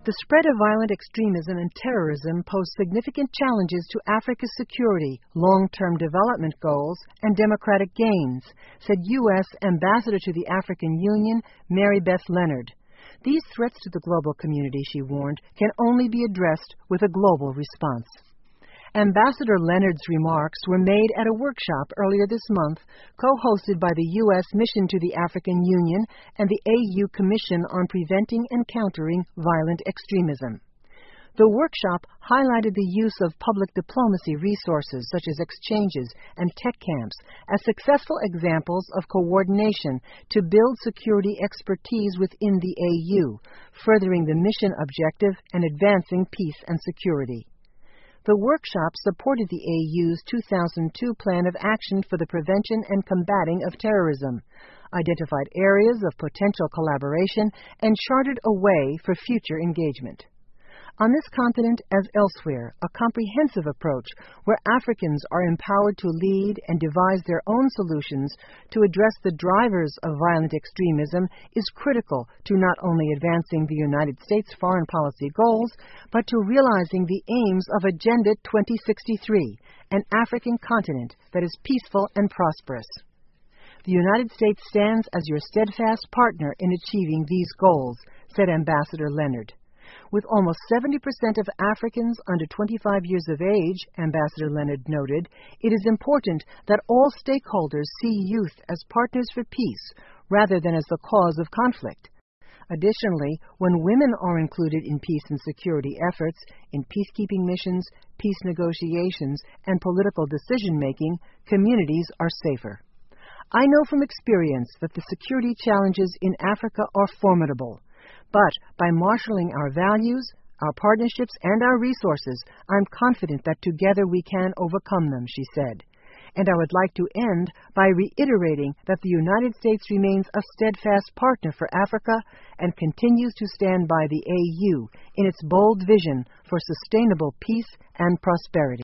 The spread of violent extremism and terrorism pose significant challenges to Africa's security, long-term development goals, and democratic gains, said U.S. Ambassador to the African Union, Mary Beth Leonard. These threats to the global community, she warned, can only be addressed with a global response. Ambassador Leonard's remarks were made at a workshop earlier this month, co-hosted by the U.S. Mission to the African Union and the AU Commission on Preventing and Countering Violent Extremism. The workshop highlighted the use of public diplomacy resources such as exchanges and tech camps as successful examples of coordination to build security expertise within the AU, furthering the mission objective and advancing peace and security. The workshop supported the AU's 2002 Plan of Action for the Prevention and Combating of Terrorism, identified areas of potential collaboration, and charted a way for future engagement. On this continent, as elsewhere, a comprehensive approach where Africans are empowered to lead and devise their own solutions to address the drivers of violent extremism is critical to not only advancing the United States foreign policy goals, but to realizing the aims of Agenda 2063, an African continent that is peaceful and prosperous. The United States stands as your steadfast partner in achieving these goals, said Ambassador Leonard. With almost 70% of Africans under 25 years of age, Ambassador Leonard noted, it is important that all stakeholders see youth as partners for peace rather than as the cause of conflict. Additionally, when women are included in peace and security efforts, in peacekeeping missions, peace negotiations, and political decision-making, communities are safer. I know from experience that the security challenges in Africa are formidable. But by marshaling our values, our partnerships, and our resources, I'm confident that together we can overcome them, she said. And I would like to end by reiterating that the United States remains a steadfast partner for Africa and continues to stand by the AU in its bold vision for sustainable peace and prosperity.